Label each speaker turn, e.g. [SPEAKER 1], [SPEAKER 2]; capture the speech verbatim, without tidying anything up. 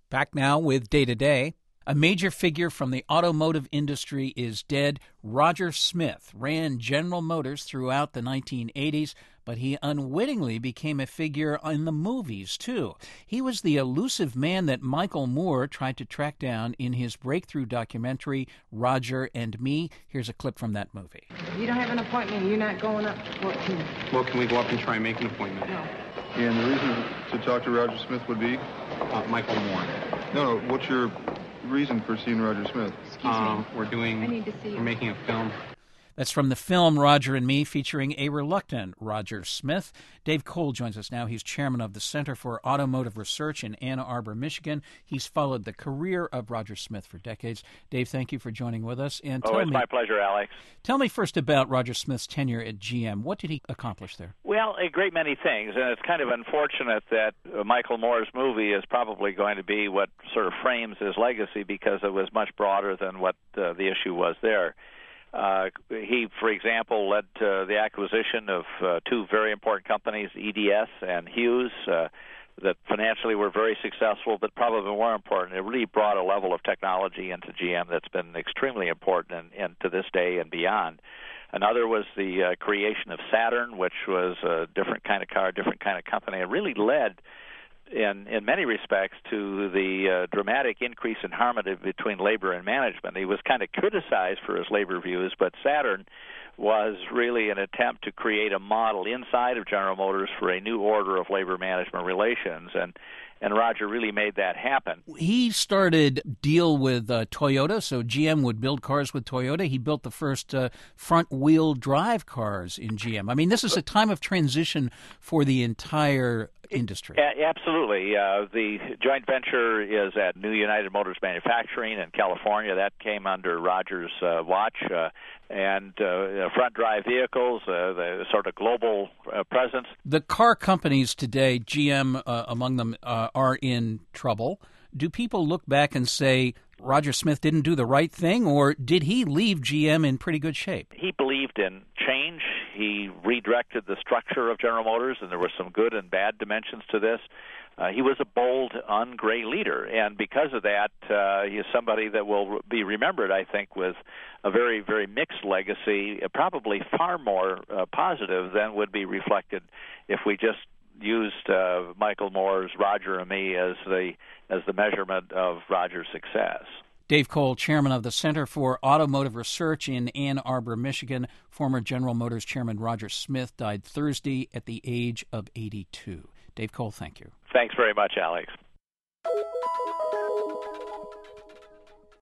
[SPEAKER 1] Back now with Day to Day. A major figure from the automotive industry is dead. Roger Smith ran General Motors throughout the nineteen eighties, but he unwittingly became a figure in the movies, too. He was the elusive man that Michael Moore tried to track down in his breakthrough documentary, Roger and Me. Here's a clip from that movie.
[SPEAKER 2] If you don't have an appointment, you're not going up. Well, can,
[SPEAKER 3] well, can we go up and try and make an appointment?
[SPEAKER 2] No.
[SPEAKER 4] And the reason to talk to Roger Smith would be?
[SPEAKER 3] Uh, Michael Moore.
[SPEAKER 4] No, no, what's your reason for seeing Roger Smith?
[SPEAKER 2] Excuse
[SPEAKER 3] um,
[SPEAKER 2] me.
[SPEAKER 3] We're doing,
[SPEAKER 2] I need to see
[SPEAKER 3] we're
[SPEAKER 2] you.
[SPEAKER 3] making a film.
[SPEAKER 1] That's from the film Roger and Me, featuring a reluctant Roger Smith. Dave Cole joins us now. He's chairman of the Center for Automotive Research in Ann Arbor, Michigan. He's followed the career of Roger Smith for decades. Dave, thank you for joining with us. And
[SPEAKER 5] oh,
[SPEAKER 1] tell
[SPEAKER 5] it's
[SPEAKER 1] me,
[SPEAKER 5] my pleasure, Alex.
[SPEAKER 1] Tell me first about Roger Smith's tenure at G M. What did he accomplish there?
[SPEAKER 5] Well, a great many things, and it's kind of unfortunate that uh, Michael Moore's movie is probably going to be what sort of frames his legacy, because it was much broader than what uh, the issue was there. Uh, he, for example, led to the acquisition of uh, two very important companies, E D S and Hughes, uh, that financially were very successful, but probably more important, it really brought a level of technology into G M that's been extremely important and, and to this day and beyond. Another was the uh, creation of Saturn, which was a different kind of car, different kind of company. It really led in in many respects to the uh, dramatic increase in harmony between labor and management. He was kind of criticized for his labor views, but Saturn was really an attempt to create a model inside of General Motors for a new order of labor management relations, and and Roger really made that happen.
[SPEAKER 1] He started deal with uh, Toyota, so G M would build cars with Toyota. He built the first uh, front-wheel drive cars in G M. I mean, this is a time of transition for the entire industry.
[SPEAKER 5] A- absolutely. Uh, the joint venture is at New United Motors Manufacturing in California. That came under Roger's uh, watch. Uh, and uh, front drive vehicles, uh, the sort of global uh, presence.
[SPEAKER 1] The car companies today, G M uh, among them, uh, are in trouble. Do people look back and say Roger Smith didn't do the right thing, or did he leave G M in pretty good shape?
[SPEAKER 5] He believed in change. He redirected the structure of General Motors, and there were some good and bad dimensions to this. Uh, he was a bold, un-gray leader, and because of that, uh, he is somebody that will be remembered, I think, with a very, very mixed legacy, uh, probably far more uh, positive than would be reflected if we just used uh, Michael Moore's Roger and Me as the as the measurement of Roger's success.
[SPEAKER 1] Dave Cole, chairman of the Center for Automotive Research in Ann Arbor, Michigan. Former General Motors chairman Roger Smith died Thursday at the age of eighty-two. Dave Cole, thank you.
[SPEAKER 5] Thanks very much, Alex.